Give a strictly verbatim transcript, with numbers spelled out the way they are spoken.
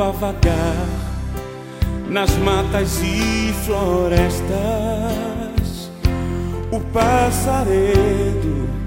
a vagar nas matas e florestas. O passaredo